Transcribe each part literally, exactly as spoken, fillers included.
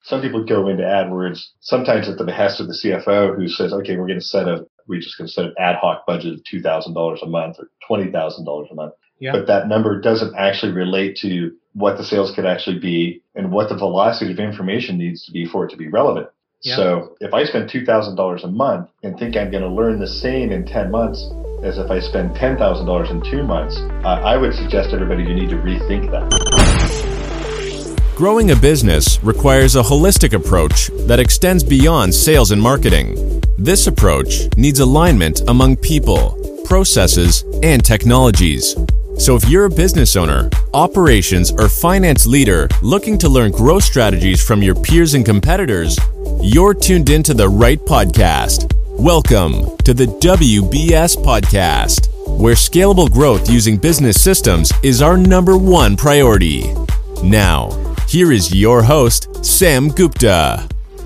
some people go into AdWords sometimes at the behest of the C F O who says, okay, we're going to set a, we're just going to set an ad hoc budget of two thousand dollars a month or twenty thousand dollars a month. Yeah. But that number doesn't actually relate to what the sales could actually be and what the velocity of information needs to be for it to be relevant. Yeah. So if I spend two thousand dollars a month and think I'm going to learn the same in ten months as if I spend ten thousand dollars in two months, uh, I would suggest everybody you need to rethink that. Growing a business requires a holistic approach that extends beyond sales and marketing. This approach needs alignment among people, processes, and technologies. So if you're a business owner, operations, or finance leader looking to learn growth strategies from your peers and competitors, you're tuned into the right podcast. Welcome to the W B S Podcast, where scalable growth using business systems is our number one priority. Now, here is your host, Sam Gupta.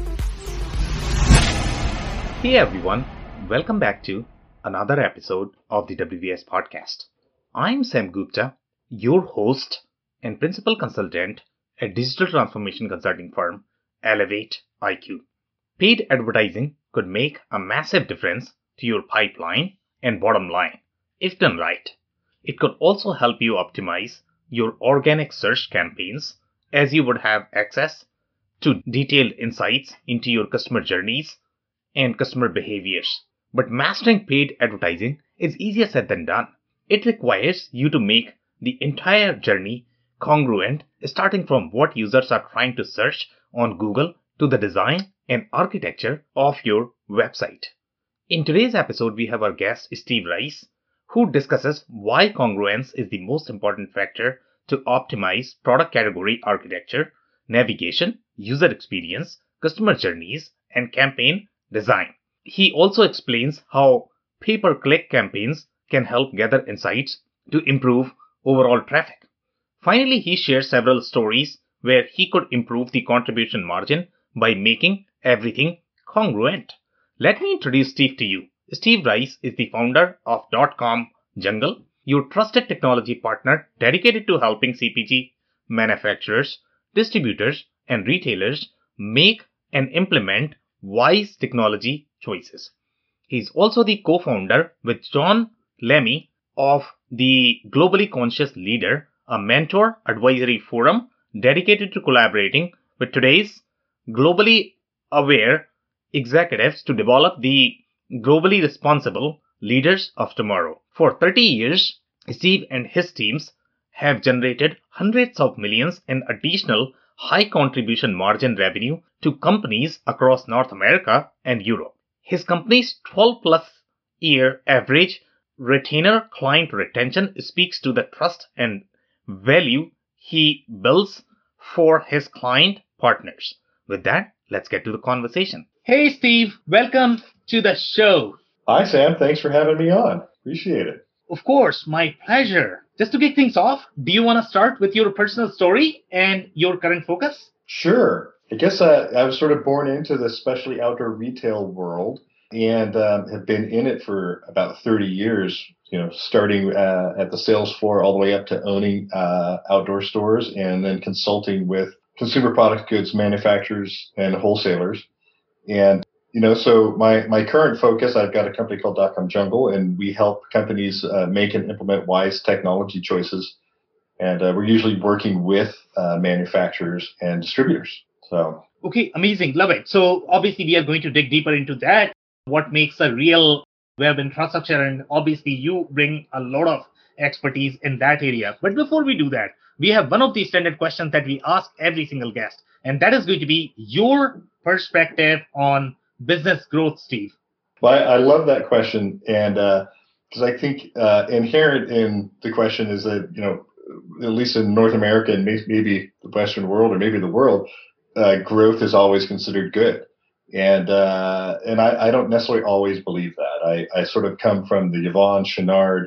Hey everyone, welcome back to another episode of the W B S Podcast. I'm Sam Gupta, your host and principal consultant at digital transformation consulting firm Elevate I Q. Paid advertising could make a massive difference to your pipeline and bottom line if done right. It could also help you optimize your organic search campaigns, as you would have access to detailed insights into your customer journeys and customer behaviors. But mastering paid advertising is easier said than done. It requires you to make the entire journey congruent, starting from what users are trying to search on Google to the design and architecture of your website. In today's episode, we have our guest, Steve Rice, who discusses why congruence is the most important factor to optimize product category architecture, navigation, user experience, customer journeys, and campaign design. He also explains how pay-per-click campaigns can help gather insights to improve overall traffic. Finally, he shares several stories where he could improve the contribution margin by making everything congruent. Let me introduce Steve to you. Steve Rice is the founder of .com Jungle, your trusted technology partner dedicated to helping C P G manufacturers, distributors, and retailers make and implement wise technology choices. He's also the co-founder with John Lemmy of the Globally Conscious Leader, a mentor advisory forum dedicated to collaborating with today's globally aware executives to develop the globally responsible leaders of tomorrow. For thirty years, Steve and his teams have generated hundreds of millions in additional high contribution margin revenue to companies across North America and Europe. His company's twelve plus year average retainer client retention speaks to the trust and value he builds for his client partners. With that, let's get to the conversation. Hey, Steve, welcome to the show. Hi, Sam. Thanks for having me on. Appreciate it. Of course, my pleasure. Just to kick things off, do you want to start with your personal story and your current focus? Sure. I guess uh, I was sort of born into the specialty outdoor retail world and um, have been in it for about thirty years, you know, starting uh, at the sales floor all the way up to owning uh, outdoor stores and then consulting with consumer product goods manufacturers and wholesalers. And, you know, so my, my current focus, I've got a company called .com Jungle, and we help companies uh, make and implement wise technology choices. And uh, we're usually working with uh, manufacturers and distributors. So, okay, amazing. Love it. So obviously we are going to dig deeper into that. What makes a real web infrastructure, and obviously you bring a lot of expertise in that area. But before we do that, we have one of the standard questions that we ask every single guest, and that is going to be your perspective on business growth, Steve. Well, I, I love that question, and because uh, I think uh, inherent in the question is that, you know, at least in North America and may, maybe the Western world or maybe the world, uh, growth is always considered good. And uh, and I, I don't necessarily always believe that. I, I sort of come from the Yvon Chouinard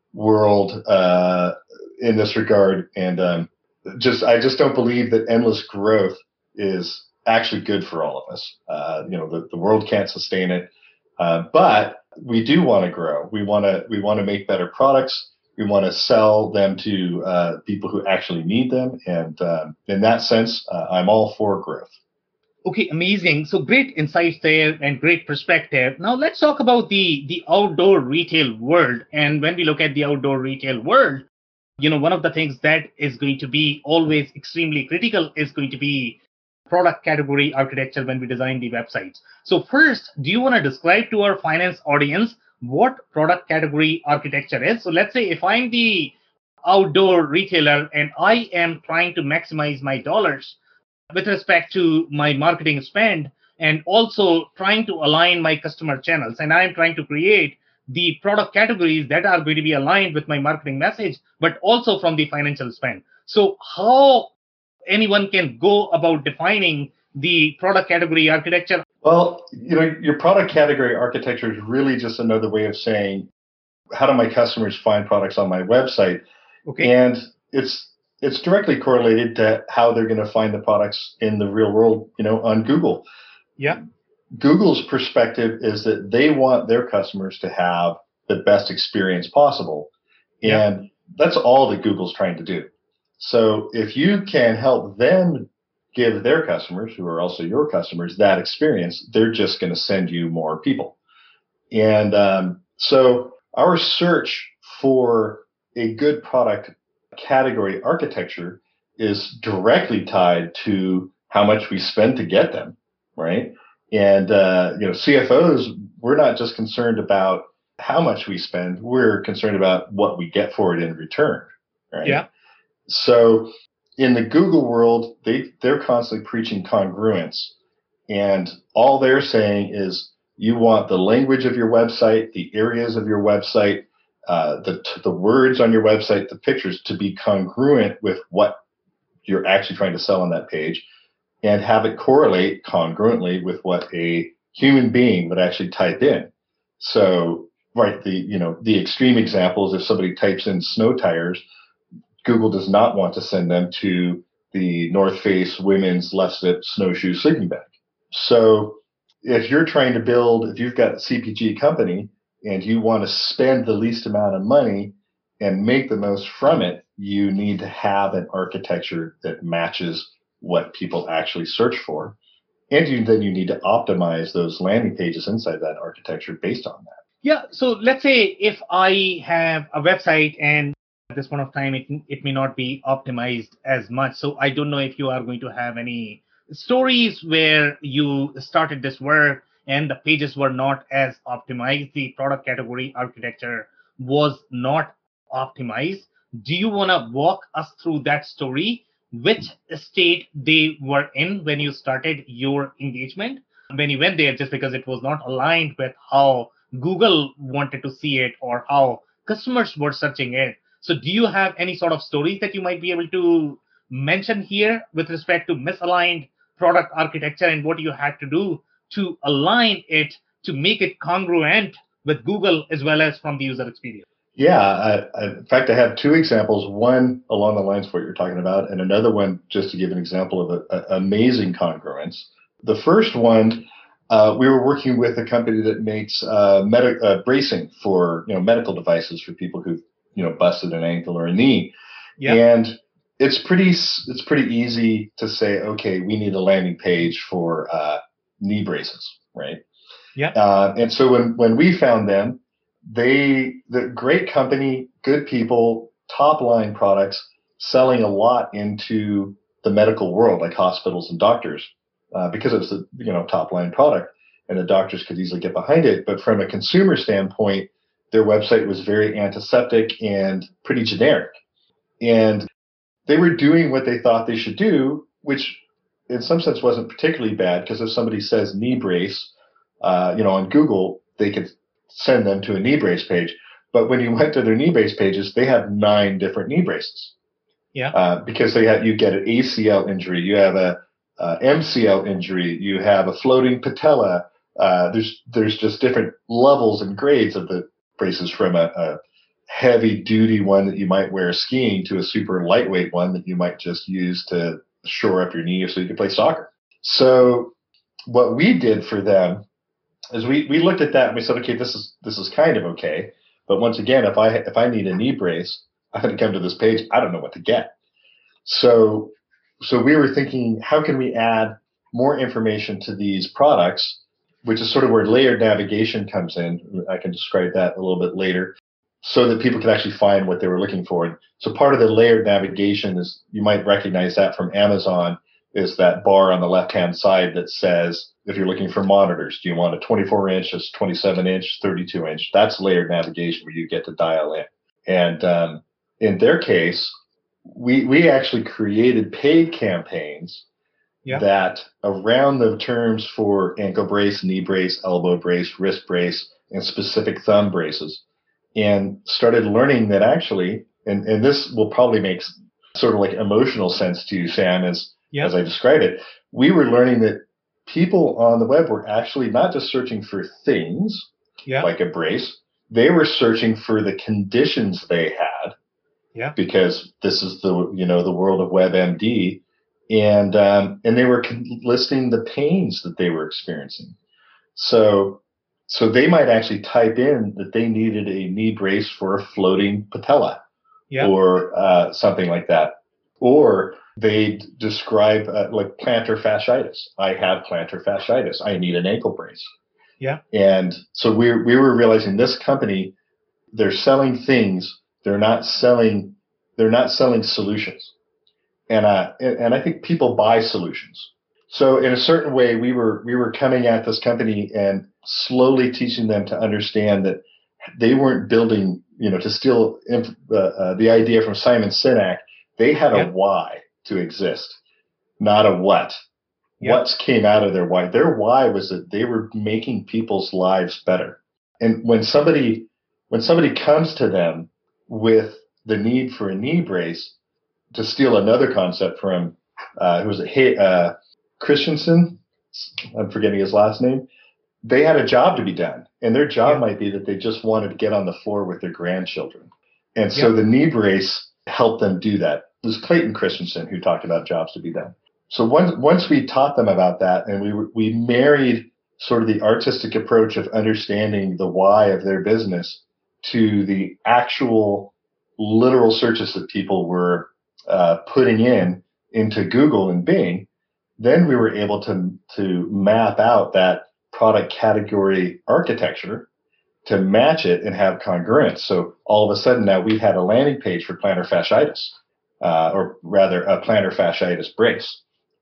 world uh, in this regard, and um, just I just don't believe that endless growth is actually good for all of us. Uh, you know, the, the world can't sustain it, uh, but we do want to grow. We want to we want to make better products. We want to sell them to uh, people who actually need them, and um, in that sense, uh, I'm all for growth. Okay, amazing. So great insights there and great perspective. Now let's talk about the the outdoor retail world. And when we look at the outdoor retail world, you know, one of the things that is going to be always extremely critical is going to be product category architecture when we design the websites. So first, do you want to describe to our finance audience what product category architecture is? So let's say if I'm the outdoor retailer and I am trying to maximize my dollars with respect to my marketing spend and also trying to align my customer channels, and I'm trying to create the product categories that are going to be aligned with my marketing message, but also from the financial spend. So how anyone can go about defining the product category architecture? Well, you know, your product category architecture is really just another way of saying, how do my customers find products on my website? Okay. And it's it's directly correlated to how they're going to find the products in the real world, you know, on Google. Yeah. Google's perspective is that they want their customers to have the best experience possible. Yeah. And that's all that Google's trying to do. So if you can help them give their customers, who are also your customers, that experience, they're just going to send you more people. And um, so our search for a good product category architecture is directly tied to how much we spend to get them, right? And uh, you know, C F Os, we're not just concerned about how much we spend; we're concerned about what we get for it in return, right? Yeah. So in the Google world, they they're constantly preaching congruence, and all they're saying is you want the language of your website, the areas of your website, uh, the the words on your website, the pictures to be congruent with what you're actually trying to sell on that page, and have it correlate congruently with what a human being would actually type in. So, right, the you know the extreme example is if somebody types in snow tires, Google does not want to send them to the North Face women's left zip snowshoe sleeping bag. So if you're trying to build, if you've got a C P G company and you want to spend the least amount of money and make the most from it, you need to have an architecture that matches what people actually search for. And you, then you need to optimize those landing pages inside that architecture based on that. Yeah. So let's say if I have a website and at this point of time, it, it may not be optimized as much. So I don't know if you are going to have any stories where you started this work and the pages were not as optimized, the product category architecture was not optimized. Do you want to walk us through that story? Which state they were in when you started your engagement, when you went there, just because it was not aligned with how Google wanted to see it or how customers were searching it. So do you have any sort of stories that you might be able to mention here with respect to misaligned product architecture and what you had to do to align it to make it congruent with Google as well as from the user experience? Yeah, I, I, in fact, I have two examples, one along the lines of what you're talking about, and another one just to give an example of an amazing congruence. The first one, uh, we were working with a company that makes uh, med- uh, bracing for you know medical devices for people who've you know busted an ankle or a knee, yeah. and it's pretty it's pretty easy to say, okay, we need a landing page for uh, knee braces, right? Yeah. Uh, and so when when we found them, they the great company, good people, top line products, selling a lot into the medical world, like hospitals and doctors, uh, because it was a you know top line product, and the doctors could easily get behind it. But from a consumer standpoint, their website was very antiseptic and pretty generic, and they were doing what they thought they should do, which in some sense wasn't particularly bad, because if somebody says knee brace, uh, you know, on Google, they could send them to a knee brace page. But when you went to their knee brace pages, they have nine different knee braces. Yeah. Uh, because they have, you get an A C L injury, you have a, a M C L injury, you have a floating patella. Uh, there's there's just different levels and grades of the braces, from a, a heavy duty one that you might wear skiing to a super lightweight one that you might just use to shore up your knee so you can play soccer. So what we did for them is we, we looked at that and we said, okay, this is this is kind of okay, but once again, if I if I need a knee brace, I'm going to come to this page. I don't know what to get. So so we were thinking, how can we add more information to these products, which is sort of where layered navigation comes in. I can describe that a little bit later, so that people could actually find what they were looking for. And so part of the layered navigation is, you might recognize that from Amazon, is that bar on the left-hand side that says, if you're looking for monitors, do you want a twenty-four inch, a twenty-seven inch, thirty-two inch? That's layered navigation where you get to dial in. And um, in their case, we we actually created paid campaigns yeah. that around the terms for ankle brace, knee brace, elbow brace, wrist brace, and specific thumb braces, and started learning that actually, and, and this will probably make sort of like emotional sense to you, Sam, as, yep. as I describe it, we were learning that people on the web were actually not just searching for things yep. like a brace, they were searching for the conditions they had, yeah. because this is the, you know, the world of WebMD, and um, and they were listing the pains that they were experiencing. So So they might actually type in that they needed a knee brace for a floating patella yep. or uh, something like that. Or they describe uh, like plantar fasciitis. I have plantar fasciitis. I need an ankle brace. Yeah. And so we we were realizing this company, they're selling things. They're not selling. They're not selling solutions. And uh and, and I think people buy solutions. So in a certain way, we were we were coming at this company and slowly teaching them to understand that they weren't building, you know, to steal uh, uh, the idea from Simon Sinek. They had yep. a why to exist, not a what. Yep. What came out of their why? Their why was that they were making people's lives better. And when somebody when somebody comes to them with the need for a knee brace, to steal another concept from uh, who was it? Hey, uh, Christensen, I'm forgetting his last name. They had a job to be done, and their job yeah. might be that they just wanted to get on the floor with their grandchildren. And so yeah. the knee brace helped them do that. It was Clayton Christensen who talked about jobs to be done. So once once we taught them about that, and we we married sort of the artistic approach of understanding the why of their business to the actual literal searches that people were uh, putting in into Google and Bing, then we were able to to map out that product category architecture to match it and have congruence. So all of a sudden now we had a landing page for plantar fasciitis, uh, or rather a plantar fasciitis brace.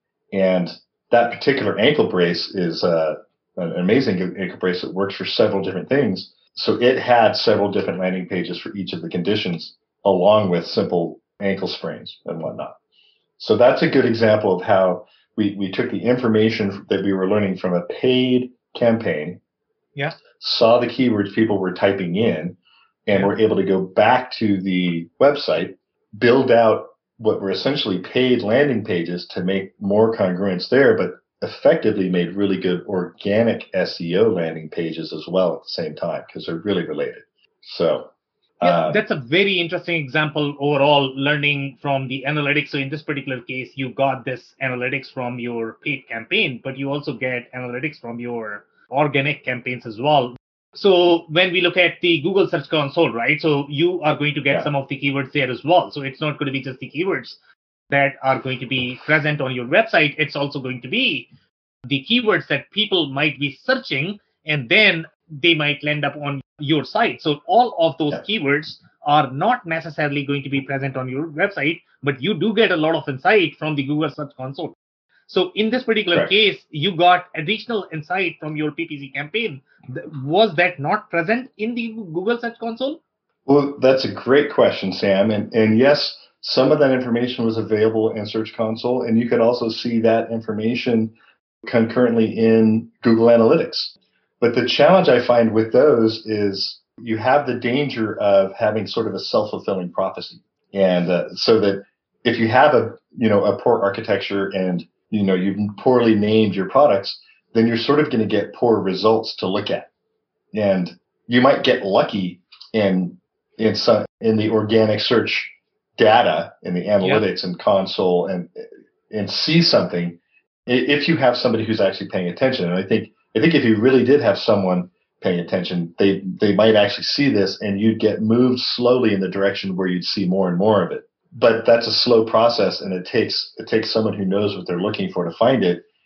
And that particular ankle brace is uh, an amazing ankle brace that works for several different things. So it had several different landing pages for each of the conditions, along with simple ankle sprains and whatnot. So that's a good example of how we, we took the information that we were learning from a paid campaign, yeah. saw the keywords people were typing in, and yeah. were able to go back to the website, build out what were essentially paid landing pages to make more congruence there, but effectively made really good organic S E O landing pages as well at the same time, because they're really related. So yeah, uh, that's a very interesting example overall, learning from the analytics. So in this particular case, you got this analytics from your paid campaign, but you also get analytics from your organic campaigns as well. So when we look at the Google Search Console, right, so you are going to get yeah. some of the keywords there as well. So it's not going to be just the keywords that are going to be present on your website. It's also going to be the keywords that people might be searching, and then they might land up on your site. So all of those yeah. keywords are not necessarily going to be present on your website, but you do get a lot of insight from the Google Search Console. So in this particular Correct. case, you got additional insight from your P P C campaign. Was that not present in the Google Search Console? Well, that's a great question, Sam. And, and yes, some of that information was available in Search Console, and you could also see that information concurrently in Google Analytics. But the challenge I find with those is you have the danger of having sort of a self-fulfilling prophecy. And uh, so that if you have a, you know, a poor architecture and, you know, you've poorly named your products, then you're sort of going to get poor results to look at. And you might get lucky in in some in the organic search data, in the analytics yeah. and console, and and see something if you have somebody who's actually paying attention. And I think I think if you really did have someone paying attention, they they might actually see this, and you'd get moved slowly in the direction where you'd see more and more of it. But that's a slow process, and it takes it takes someone who knows what they're looking for to find it.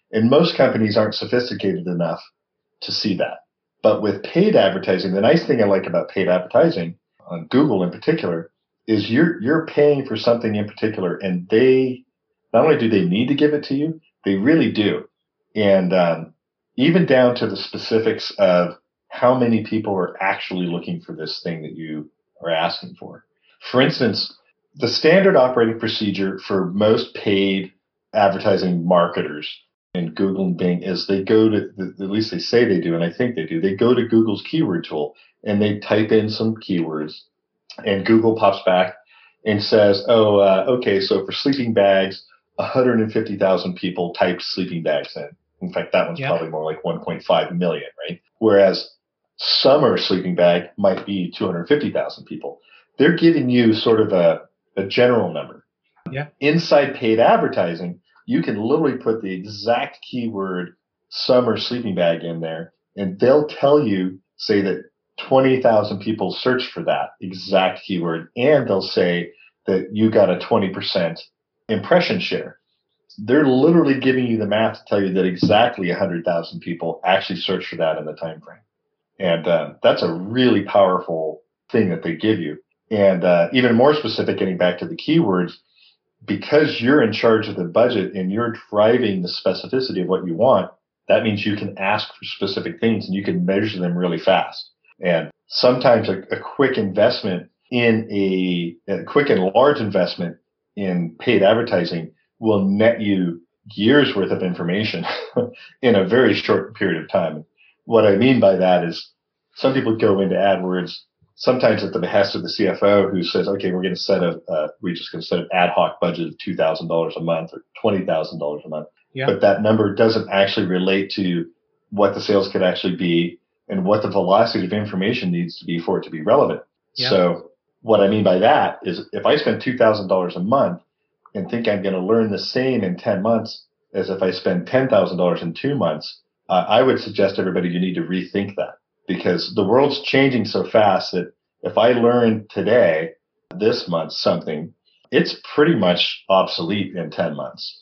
And most companies aren't sophisticated enough to see that. But with paid advertising, the nice thing I like about paid advertising on Google in particular is you're you're paying for something in particular, and they not only do they need to give it to you, they really do. And um, even down to the specifics of how many people are actually looking for this thing that you are asking for. For instance, the standard operating procedure for most paid advertising marketers in Google and Bing is they go to, at least they say they do, and I think they do, they go to Google's keyword tool and they type in some keywords, and Google pops back and says, oh, uh, okay, so for sleeping bags, one hundred fifty thousand people typed sleeping bags in. In fact, that one's yeah. probably more like one point five million, right? Whereas summer sleeping bag might be two hundred fifty thousand people. They're giving you sort of a, a general number. Yeah. Inside paid advertising, you can literally put the exact keyword summer sleeping bag in there, and they'll tell you, say that twenty thousand people searched for that exact keyword, and they'll say that you got a twenty percent impression share. They're literally giving you the math to tell you that exactly one hundred thousand people actually searched for that in the time frame. And uh, that's a really powerful thing that they give you. And uh, even more specific, getting back to the keywords, because you're in charge of the budget and you're driving the specificity of what you want, that means you can ask for specific things and you can measure them really fast. And sometimes a, a quick investment in a, a quick and large investment in paid advertising will net you years worth of information in a very short period of time. What I mean by that is some people go into AdWords sometimes at the behest of the C F O who says, okay, we're going to set a, uh, we're just going to set an ad hoc budget of two thousand dollars a month or twenty thousand dollars a month. Yeah. But that number doesn't actually relate to what the sales could actually be and what the velocity of information needs to be for it to be relevant. Yeah. So what I mean by that is if I spend two thousand dollars a month and think I'm going to learn the same in ten months as if I spend ten thousand dollars in two months, uh, I would suggest everybody you need to rethink that, because the world's changing so fast that if I learn today, this month, something, it's pretty much obsolete in ten months.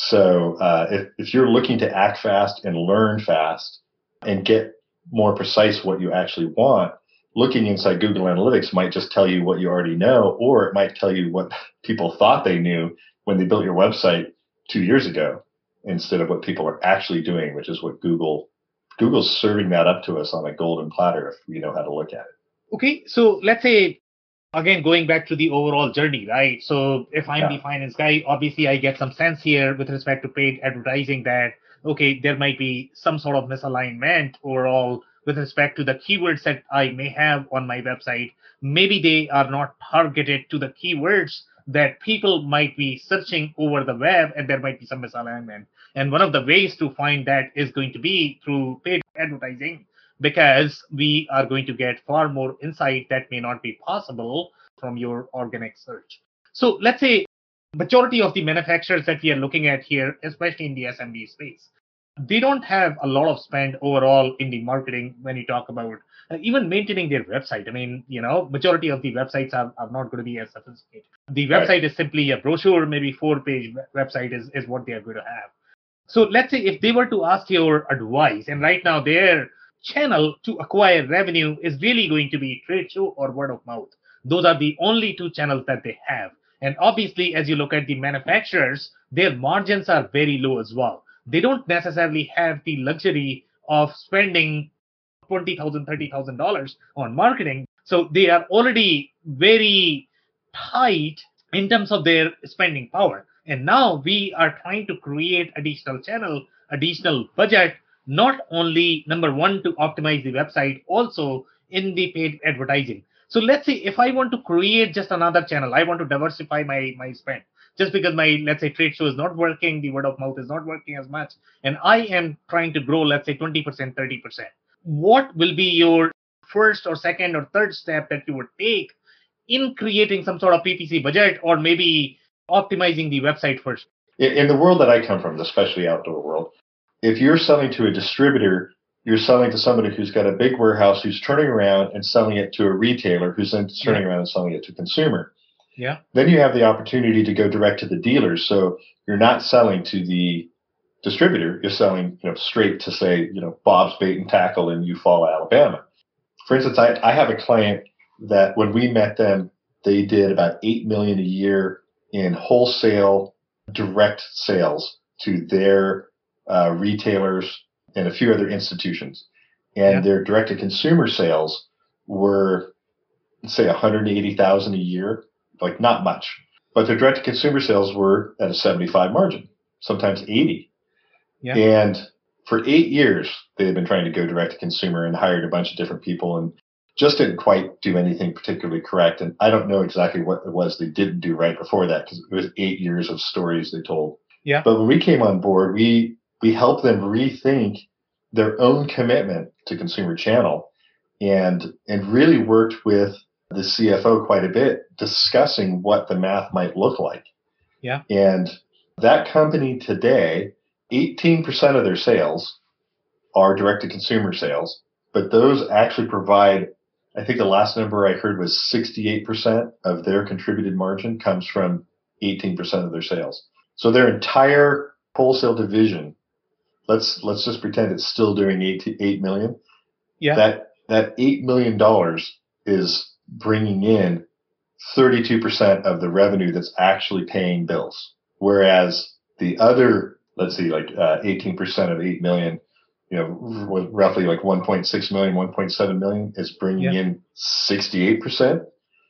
So uh, if, if you're looking to act fast and learn fast and get more precise what you actually want, looking inside Google Analytics might just tell you what you already know, or it might tell you what people thought they knew when they built your website two years ago, instead of what people are actually doing, which is what Google, Google's serving that up to us on a golden platter if we know how to look at it. Okay, so let's say, again, going back to the overall journey, right? So if I'm yeah. the finance guy, obviously I get some sense here with respect to paid advertising that, okay, there might be some sort of misalignment overall with respect to the keywords that I may have on my website. Maybe they are not targeted to the keywords that people might be searching over the web, and there might be some misalignment. And one of the ways to find that is going to be through paid advertising, because we are going to get far more insight that may not be possible from your organic search. So let's say majority of the manufacturers that we are looking at here, especially in the S M B space, they don't have a lot of spend overall in the marketing when you talk about uh, even maintaining their website. I mean, you know, majority of the websites are, are not going to be as sophisticated. The website right. is simply a brochure, maybe four-page website is, is what they are going to have. So let's say if they were to ask your advice, and right now their channel to acquire revenue is really going to be trade show or word of mouth. Those are the only two channels that they have. And obviously, as you look at the manufacturers, their margins are very low as well. They don't necessarily have the luxury of spending twenty thousand dollars, thirty thousand dollars on marketing. So they are already very tight in terms of their spending power. And now we are trying to create additional channel, additional budget, not only, number one, to optimize the website, also in the paid advertising. So let's say if I want to create just another channel, I want to diversify my, my spend. Just because my, let's say, trade show is not working, the word of mouth is not working as much, and I am trying to grow, let's say, twenty percent, thirty percent. What will be your first or second or third step that you would take in creating some sort of P P C budget, or maybe optimizing the website first? In the world that I come from, especially outdoor world, if you're selling to a distributor, you're selling to somebody who's got a big warehouse who's turning around and selling it to a retailer who's then turning yeah. around and selling it to a consumer. Yeah. Then you have the opportunity to go direct to the dealers. So you're not selling to the distributor, you're selling, you know, straight to, say, you know, Bob's Bait and Tackle in Eufaula, Alabama. For instance, I, I have a client that when we met them, they did about eight million dollars a year in wholesale direct sales to their uh, retailers and a few other institutions. And yeah. their direct-to-consumer sales were, say, one hundred eighty thousand dollars a year, like not much. But their direct-to-consumer sales were at a seventy-five margin, sometimes eighty. Yeah. And for eight years, they had been trying to go direct-to-consumer and hired a bunch of different people and just didn't quite do anything particularly correct. And I don't know exactly what it was they didn't do right before that, because it was eight years of stories they told. Yeah. But when we came on board, we we helped them rethink their own commitment to consumer channel and and really worked with the C F O quite a bit discussing what the math might look like. Yeah. And that company today, eighteen percent of their sales are direct-to-consumer sales, but those actually provide, I think the last number I heard was sixty-eight percent of their contributed margin comes from eighteen percent of their sales. So their entire wholesale division, let's let's just pretend it's still doing eight, eight million. Yeah. That that eight million dollars is bringing in thirty-two percent of the revenue that's actually paying bills, whereas the other, let's see, like uh, eighteen percent of eight million, you know, roughly like one point six million, one point seven million is bringing yeah. in sixty-eight percent.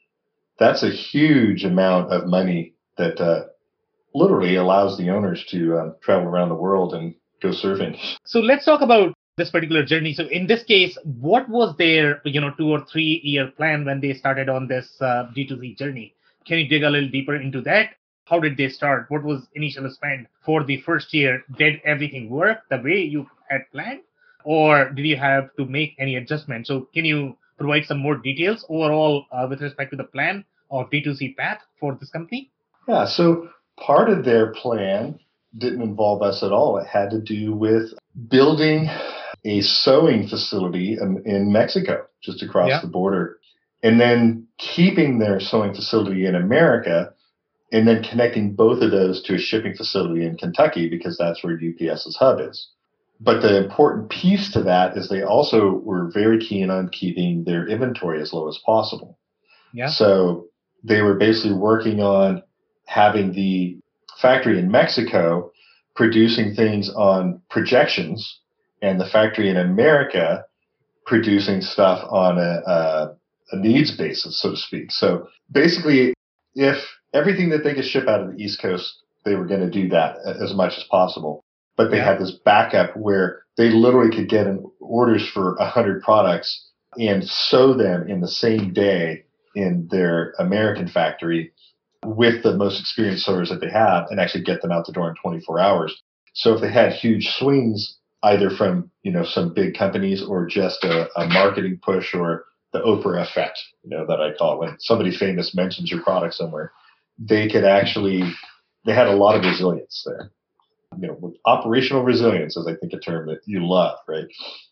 That's a huge amount of money that uh, literally allows the owners to uh, travel around the world and go surfing. So let's talk about this particular journey. So in this case, what was their, you know, two or three year plan when they started on this uh, D two C journey? Can you dig a little deeper into that? How did they start? What was initial spend for the first year? Did everything work the way you had planned? Or did you have to make any adjustments? So can you provide some more details overall uh, with respect to the plan of D two C path for this company? Yeah, so part of their plan didn't involve us at all. It had to do with building a sewing facility in, in Mexico, just across yeah. the border, and then keeping their sewing facility in America, and then connecting both of those to a shipping facility in Kentucky, because that's where UPS's hub is. But the important piece to that is they also were very keen on keeping their inventory as low as possible. Yeah. So they were basically working on having the factory in Mexico producing things on projections, and the factory in America producing stuff on a, a, a needs basis, so to speak. So basically, if everything that they could ship out of the East Coast, they were going to do that as much as possible. But they yeah. had this backup where they literally could get in orders for one hundred products and sew them in the same day in their American factory with the most experienced sewers that they have, and actually get them out the door in twenty-four hours. So if they had huge swings, either from, you know, some big companies or just a, a marketing push or the Oprah effect, you know, that I call it, when somebody famous mentions your product somewhere, they could actually, they had a lot of resilience there. You know, with operational resilience is, I think, a term that you love, right?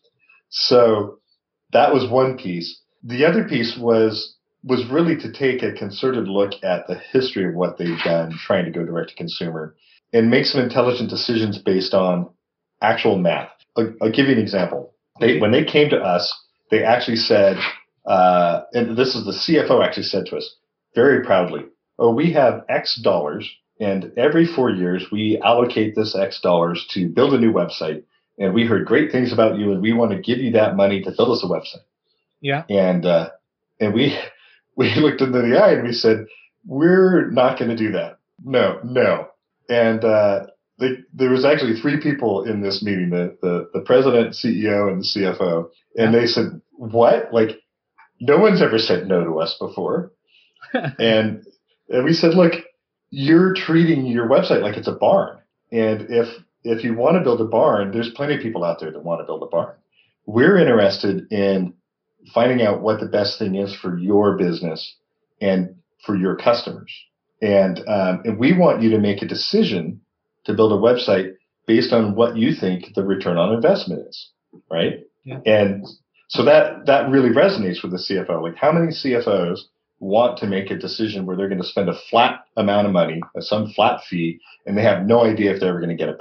So that was one piece. The other piece was was really to take a concerted look at the history of what they've done trying to go direct to consumer and make some intelligent decisions based on actual math. I'll, I'll give you an example. They, when they came to us, they actually said, uh, and this is the C F O actually said to us very proudly, oh, we have X dollars, and every four years we allocate this X dollars to build a new website. And we heard great things about you, and we want to give you that money to build us a website. Yeah. And uh, and we we looked into the eye and we said, we're not going to do that. No, no. And uh, they, there was actually three people in this meeting, the, the, the president, C E O, and the C F O. And yeah. they said, what? Like, no one's ever said no to us before. and and we said, look, you're treating your website like it's a barn. And if if you want to build a barn, there's plenty of people out there that want to build a barn. We're interested in finding out what the best thing is for your business and for your customers. And um, and we want you to make a decision to build a website based on what you think the return on investment is, right? Yeah. And so that that really resonates with the C F O. Like, how many C F Os want to make a decision where they're going to spend a flat amount of money, some flat fee, and they have no idea if they're ever going to get it back?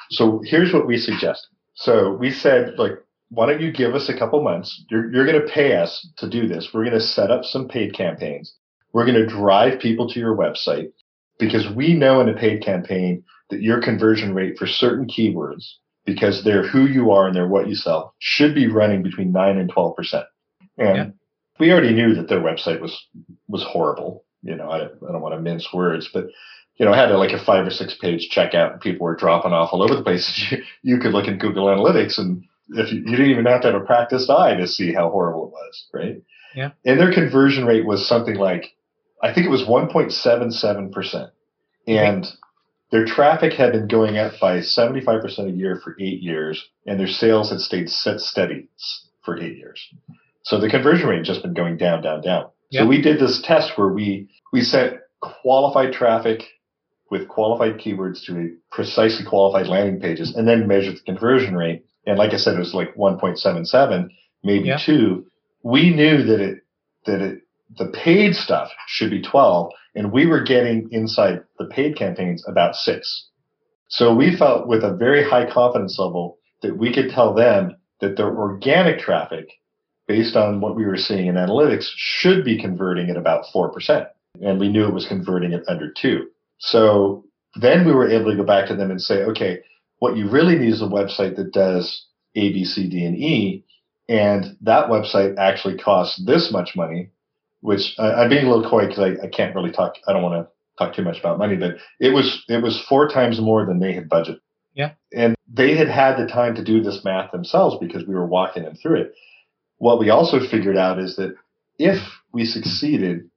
So here's what we suggested. So we said, like, why don't you give us a couple months? You're, you're going to pay us to do this. We're going to set up some paid campaigns. We're going to drive people to your website because we know in a paid campaign that your conversion rate for certain keywords, because they're who you are and they're what you sell, should be running between nine and twelve percent. And yeah. we already knew that their website was, was horrible. You know, I, I don't want to mince words, but you know, I had a, like a five or six page checkout and people were dropping off all over the place. You, you could look at Google Analytics and if you, you didn't even have to have a practiced eye to see how horrible it was, right? Yeah. And their conversion rate was something like, I think it was one point seven seven percent. And okay. their traffic had been going up by seventy-five percent a year for eight years, and their sales had stayed set steady for eight years. So the conversion rate had just been going down, down, down. Yeah. So we did this test where we, we sent qualified traffic with qualified keywords to a precisely qualified landing pages and then measured the conversion rate. And like I said, it was like one point seven seven, maybe yeah. two. We knew that it, that it, the paid stuff should be twelve, and we were getting inside the paid campaigns about six. So we felt with a very high confidence level that we could tell them that their organic traffic, based on what we were seeing in analytics, should be converting at about four percent. And we knew it was converting at under two. So then we were able to go back to them and say, okay, what you really need is a website that does A, B, C, D, and E. And that website actually costs this much money, which uh, I'm being a little coy because I, I can't really talk. I don't want to talk too much about money, but it was, it was four times more than they had budgeted. Yeah. And they had had the time to do this math themselves because we were walking them through it. What we also figured out is that if we succeeded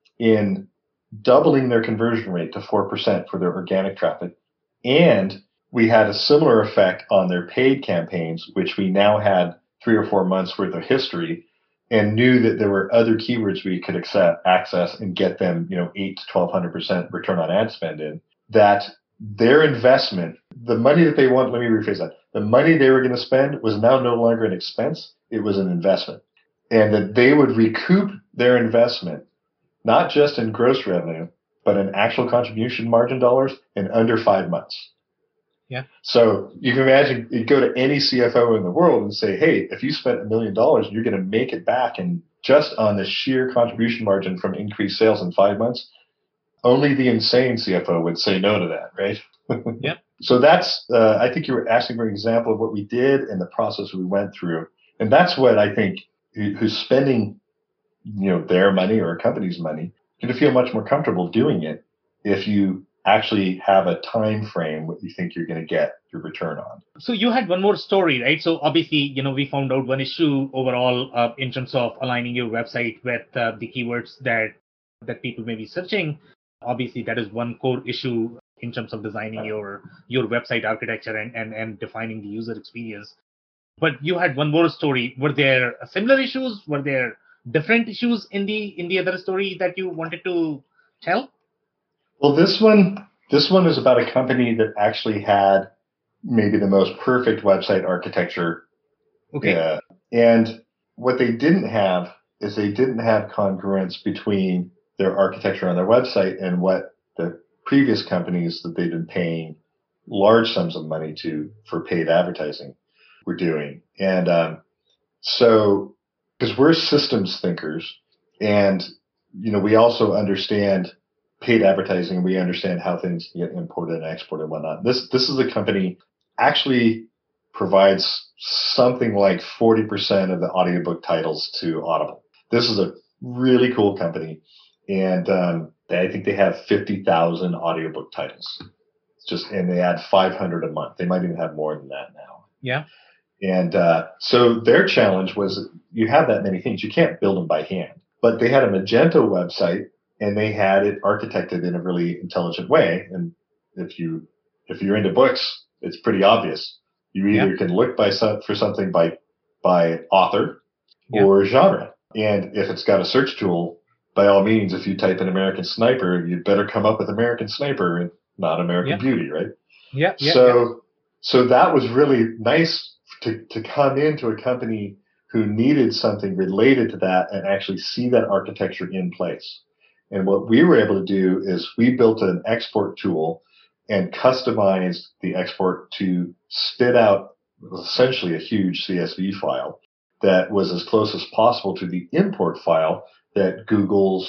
in doubling their conversion rate to four percent for their organic traffic, and we had a similar effect on their paid campaigns, which we now had three or four months worth of history and knew that there were other keywords we could accept, access and get them, you know, eight to twelve hundred percent return on ad spend in, that their investment, the money that they want, let me rephrase that, the money they were going to spend was now no longer an expense, it was an investment. And that they would recoup their investment, not just in gross revenue, but in actual contribution margin dollars in under five months. Yeah. So you can imagine you go to any C F O in the world and say, hey, if you spent a million dollars, you're going to make it back. And just on the sheer contribution margin from increased sales in five months, only the insane C F O would say no to that, right? Yeah. So that's, uh, I think you were asking for an example of what we did and the process we went through. And that's what I think who's spending, you know, their money or a company's money, going to feel much more comfortable doing it if you actually have a time frame what you think you're going to get your return on. So you had one more story, right? So obviously, you know, we found out one issue overall uh, in terms of aligning your website with uh, the keywords that that people may be searching. Obviously, that is one core issue in terms of designing your your website architecture and, and, and defining the user experience. But you had one more story. Were there similar issues? Were there different issues in the in the other story that you wanted to tell? Well, this one, this one is about a company that actually had maybe the most perfect website architecture. Okay. Uh, and what they didn't have is they didn't have congruence between their architecture on their website and what the previous companies that they've been paying large sums of money to for paid advertising were doing. And um, so, because we're systems thinkers, and you know, we also understand paid advertising, we understand how things get imported and exported and whatnot. This this is a company actually provides something like forty percent of the audiobook titles to Audible. This is a really cool company, and um, I think they have fifty thousand audiobook titles. It's just and they add five hundred a month. They might even have more than that now. Yeah. And uh, so their challenge was you have that many things. You can't build them by hand. But they had a Magento website, and they had it architected in a really intelligent way. And if you if you're into books, it's pretty obvious. You either yeah. can look by some, for something by by author yeah. or genre. And if it's got a search tool, by all means, if you type in American Sniper, you'd better come up with American Sniper and not American yeah. Beauty, right? Yeah. yeah so yeah. so that was really nice to to come into a company who needed something related to that and actually see that architecture in place. And what we were able to do is we built an export tool and customized the export to spit out essentially a huge C S V file that was as close as possible to the import file that Google's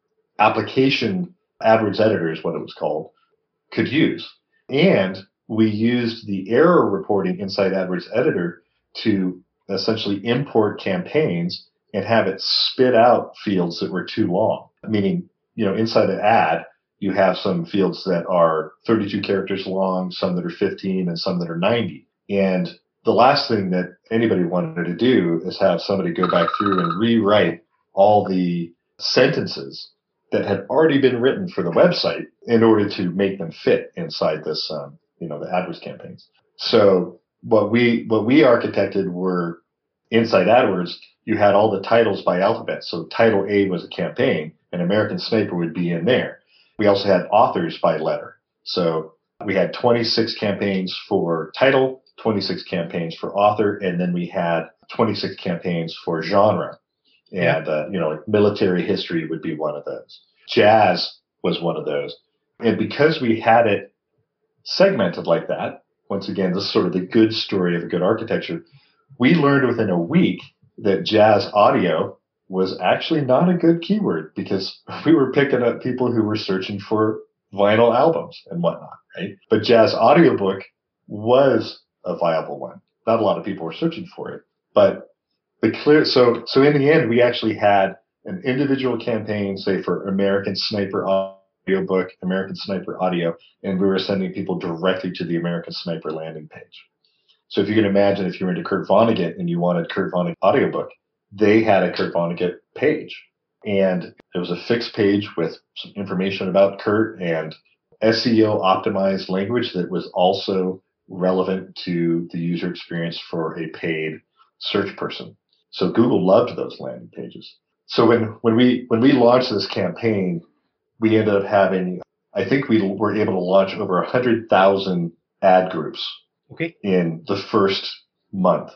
application AdWords editor is what it was called, could use. And we used the error reporting inside AdWords editor to essentially import campaigns and have it spit out fields that were too long. Meaning, you know, inside an ad, you have some fields that are thirty-two characters long, some that are fifteen, and some that are ninety. And the last thing that anybody wanted to do is have somebody go back through and rewrite all the sentences that had already been written for the website in order to make them fit inside this, um, you know, the AdWords campaigns. So what we what we architected were inside AdWords, you had all the titles by alphabet. So title A was a campaign, and American Sniper would be in there. We also had authors by letter. So we had twenty-six campaigns for title, twenty-six campaigns for author, and then we had twenty-six campaigns for genre. And, uh, you know, like military history would be one of those. Jazz was one of those. And because we had it segmented like that, once again, this is sort of the good story of a good architecture, we learned within a week that jazz audio was actually not a good keyword because we were picking up people who were searching for vinyl albums and whatnot, right? But jazz audiobook was a viable one. Not a lot of people were searching for it, but the clear, so, so in the end, we actually had an individual campaign, say for American Sniper audiobook, American Sniper audio, and we were sending people directly to the American Sniper landing page. So if you can imagine if you were into Kurt Vonnegut and you wanted Kurt Vonnegut audiobook, they had a Kurt Vonnegut page. And it was a fixed page with some information about Kurt and S E O optimized language that was also relevant to the user experience for a paid search person. So Google loved those landing pages. So when, when we when we launched this campaign, we ended up having, I think we were able to launch over one hundred thousand ad groups okay. in the first month.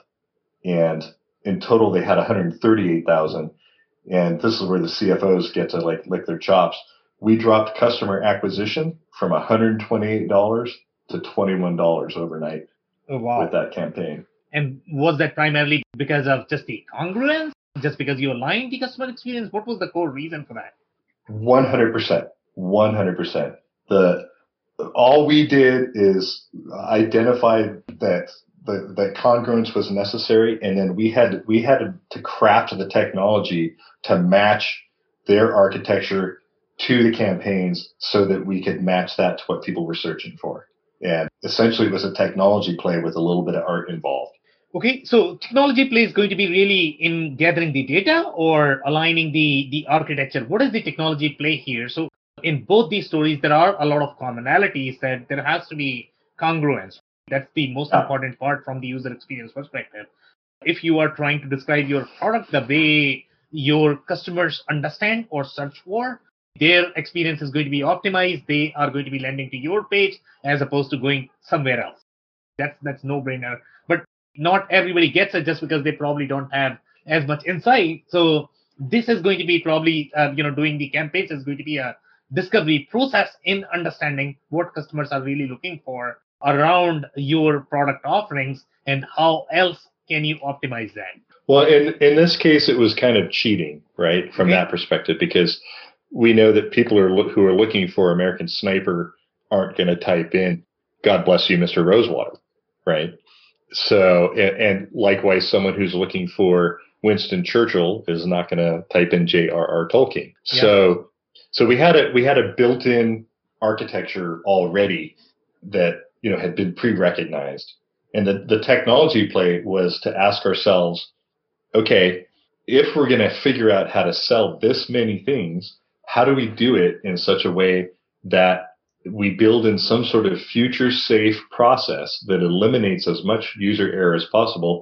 And in total, they had one hundred thirty-eight thousand. And this is where the C F Os get to like lick their chops. We dropped customer acquisition from one hundred twenty-eight dollars to twenty-one dollars overnight oh, wow. with that campaign. And was that primarily because of just the congruence? Just because you aligned the customer experience? What was the core reason for that? one hundred percent. one hundred percent. The, all we did is identify that the, that congruence was necessary, and then we had we had to, to craft the technology to match their architecture to the campaigns so that we could match that to what people were searching for. And essentially, it was a technology play with a little bit of art involved. Okay, so technology play is going to be really in gathering the data or aligning the, the architecture. What is the technology play here? So in both these stories, there are a lot of commonalities that there has to be congruence. That's the most yeah. important part from the user experience perspective. If you are trying to describe your product the way your customers understand or search for, their experience is going to be optimized. They are going to be landing to your page as opposed to going somewhere else. That's that's no-brainer. But not everybody gets it just because they probably don't have as much insight. So this is going to be probably, uh, you know, doing the campaigns is going to be a discovery process in understanding what customers are really looking for around your product offerings and how else can you optimize that. Well, in, in this case, it was kind of cheating, right, from okay. that perspective, because we know that people are who are looking for American Sniper aren't going to type in, God bless you, Mister Rosewater, right? So, and, and likewise, someone who's looking for Winston Churchill is not going to type in J R R Tolkien. Yeah. So, so we had a we had a built-in architecture already that, you know, had been pre-recognized, and the the technology play was to ask ourselves, okay, if we're going to figure out how to sell this many things, how do we do it in such a way that we build in some sort of future safe process that eliminates as much user error as possible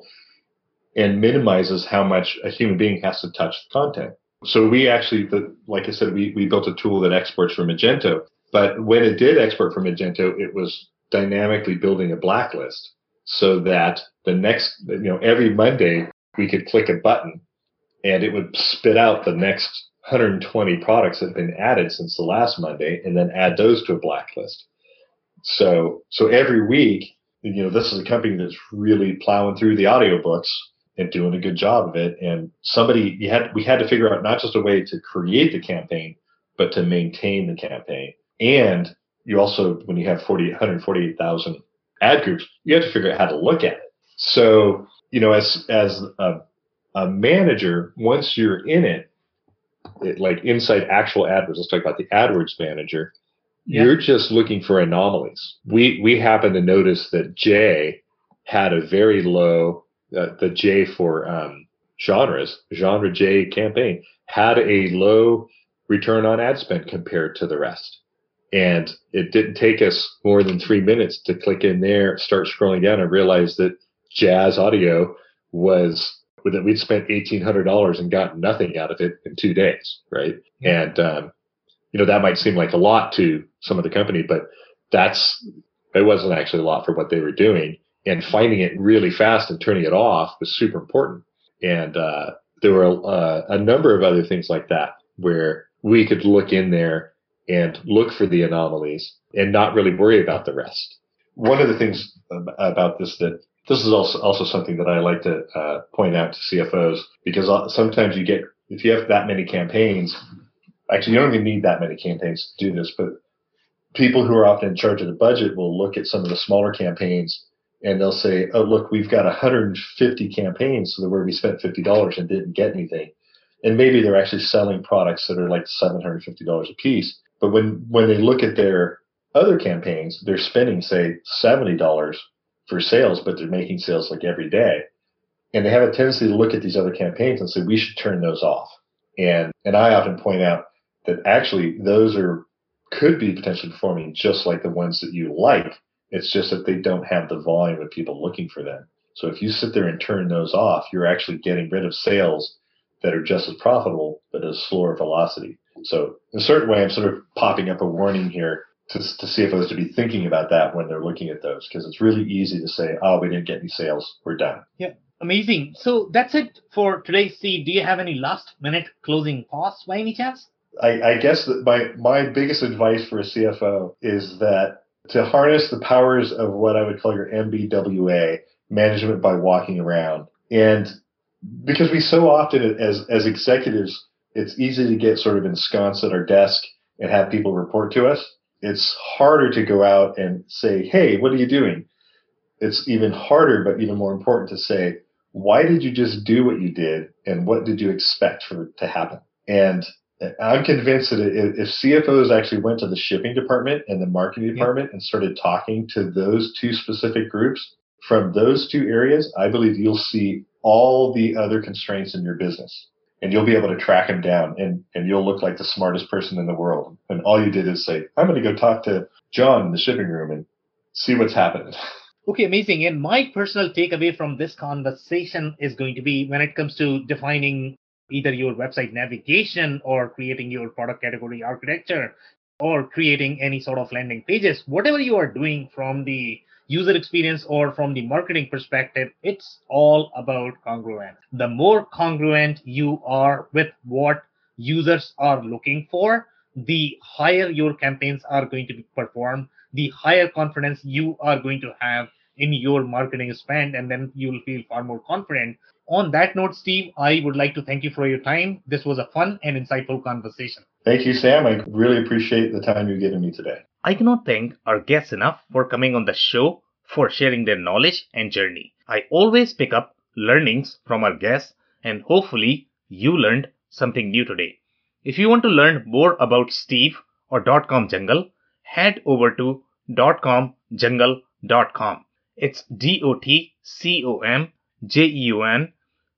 and minimizes how much a human being has to touch the content. So we actually, the, like I said, we, we built a tool that exports from Magento, but when it did export from Magento, it was dynamically building a blacklist so that the next, you know, every Monday we could click a button and it would spit out the next one hundred twenty products that have been added since the last Monday, and then add those to a blacklist. So, so every week, you know, this is a company that's really plowing through the audiobooks and doing a good job of it. And somebody, you had, we had to figure out not just a way to create the campaign, but to maintain the campaign. And you also, when you have forty, one hundred forty-eight thousand ad groups, you have to figure out how to look at it. So, you know, as, as a, a manager, once you're in it, it, like inside actual AdWords, let's talk about the AdWords manager. Yeah. You're just looking for anomalies. We we happen to notice that J had a very low, uh, the J for um, genres, genre J campaign, had a low return on ad spend compared to the rest. And it didn't take us more than three minutes to click in there, start scrolling down, and realize that Jazz Audio was, that we'd spent eighteen hundred dollars and got nothing out of it in two days, right? Yeah. And, um, you know, that might seem like a lot to some of the company, but that's, it wasn't actually a lot for what they were doing. And finding it really fast and turning it off was super important. And uh, there were uh, a number of other things like that where we could look in there and look for the anomalies and not really worry about the rest. One of the things about this that this is also also something that I like to uh, point out to C F Os, because sometimes you get, if you have that many campaigns, actually, you don't even need that many campaigns to do this, but people who are often in charge of the budget will look at some of the smaller campaigns and they'll say, oh, look, we've got one hundred fifty campaigns so where we spent fifty dollars and didn't get anything. And maybe they're actually selling products that are like seven hundred fifty dollars a piece. But when, when they look at their other campaigns, they're spending, say, seventy dollars for sales, but they're making sales like every day. And they have a tendency to look at these other campaigns and say, we should turn those off. And and I often point out that actually those are could be potentially performing just like the ones that you like. It's just that they don't have the volume of people looking for them. So if you sit there and turn those off, you're actually getting rid of sales that are just as profitable, but at a slower velocity. So in a certain way, I'm sort of popping up a warning here to, to C F Os to be thinking about that when they're looking at those, because it's really easy to say, oh, we didn't get any sales, we're done. Yeah. Amazing. So that's it for today, Steve. Do you have any last minute closing thoughts by any chance? I, I guess that my, my biggest advice for a C F O is that to harness the powers of what I would call your M B W A, management by walking around. And because we so often as, as executives, it's easy to get sort of ensconced at our desk and have people report to us. It's harder to go out and say, hey, what are you doing? It's even harder, but even more important to say, why did you just do what you did? And what did you expect for it to happen? And I'm convinced that if C F Os actually went to the shipping department and the marketing department, yeah, and started talking to those two specific groups from those two areas, I believe you'll see all the other constraints in your business and you'll be able to track them down, and, and you'll look like the smartest person in the world. And all you did is say, I'm going to go talk to John in the shipping room and see what's happening. Okay, amazing. And my personal takeaway from this conversation is going to be when it comes to defining either your website navigation or creating your product category architecture or creating any sort of landing pages, whatever you are doing from the user experience or from the marketing perspective, it's all about congruent. The more congruent you are with what users are looking for, the higher your campaigns are going to be performed, the higher confidence you are going to have in your marketing spend, and then you'll feel far more confident. On that note, Steve, I would like to thank you for your time. This was a fun and insightful conversation. Thank you, Sam. I really appreciate the time you've given me today. I cannot thank our guests enough for coming on the show, for sharing their knowledge and journey. I always pick up learnings from our guests, and hopefully you learned something new today. If you want to learn more about Steve or .com Jungle, head over to .com jungle dot com. It's D O T C O M J E U N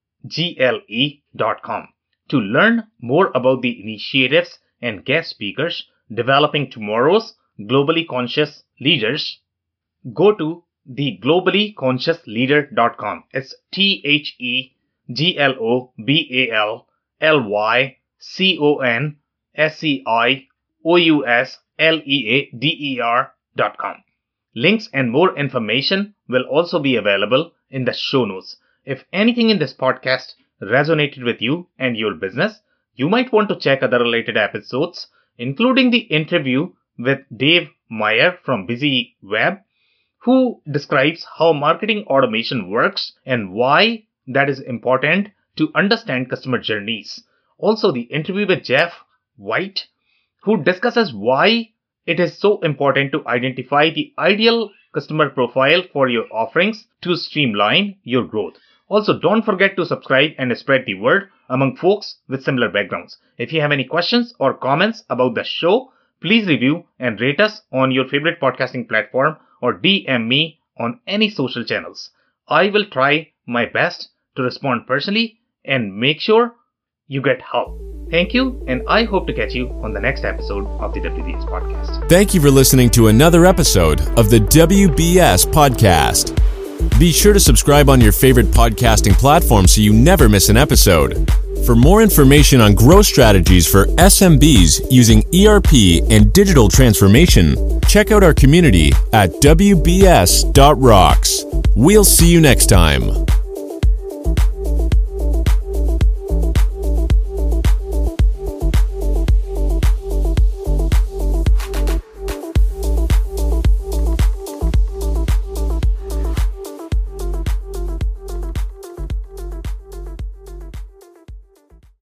G L E dot com to learn more about the initiatives and guest speakers developing tomorrow's globally conscious leaders. Go to the globally conscious leader dot com. It's T H E G L O B A L L Y C O N S E I O U S L E A D E R dot com. Links and more information will also be available in the show notes. If anything in this podcast resonated with you and your business, you might want to check other related episodes, including the interview with Dave Meyer from Busy Web, who describes how marketing automation works and why that is important to understand customer journeys. Also, the interview with Jeff White, who discusses why it is so important to identify the ideal customer profile for your offerings to streamline your growth. Also, don't forget to subscribe and spread the word among folks with similar backgrounds. If you have any questions or comments about the show, please review and rate us on your favorite podcasting platform or D M me on any social channels. I will try my best to respond personally and make sure you get help. Thank you, and I hope to catch you on the next episode of the W B S Podcast. Thank you for listening to another episode of the W B S Podcast. Be sure to subscribe on your favorite podcasting platform so you never miss an episode. For more information on growth strategies for S M Bs using E R P and digital transformation, check out our community at W B S dot rocks. We'll see you next time.